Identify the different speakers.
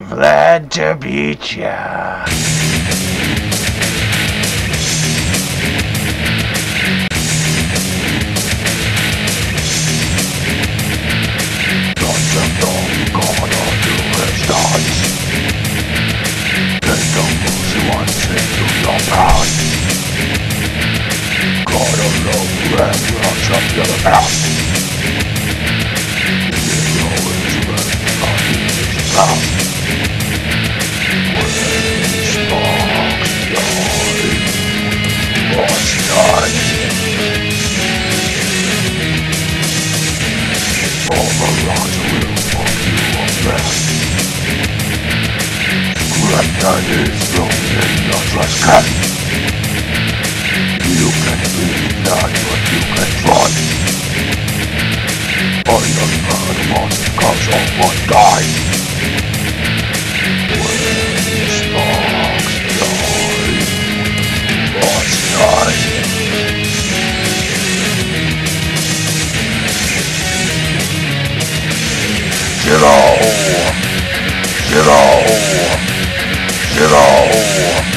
Speaker 1: Glad to meet ya. Lots of them gonna do his dance. Take the moves he wants into your path. Gotta love and lots of your past. You always run on his past. That is thrown in your trash can. You can believe that, but you can try. I am not lost because of one guy. When sparks die, what's die? Zero.